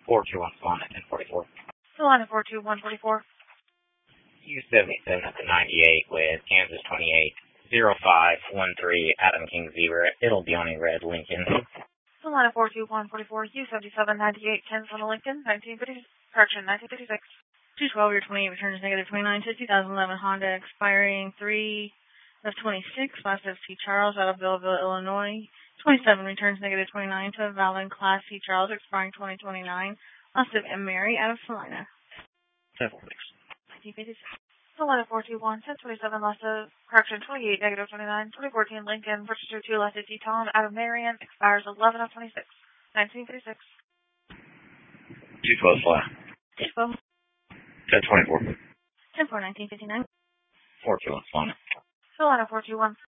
421 Swan at 1044. Carolina 42144. U77 at the 98 with Kansas 28. 0513 Adam King Zebra. It'll be on a red Lincoln. Carolina 42144. U77 98 Kansas on a Lincoln 1956. 212 your 28 returns negative 29 to 2011 Honda expiring 3 of 26. Last of C. Charles out of Belleville, Illinois. 27 returns negative 29 to Valen Class C. Charles expiring 2029. Last of M. Mary out of Salina. 746. 1956. Carolina 421 1027 last of correction 28 negative 29. 2014 Lincoln Purchaser 2 last of D. Tom out of Marion expires 11 of 26. 1956. 212 flat. 212. 1024. 10-4 1959. 421 Swan. Carolina 421.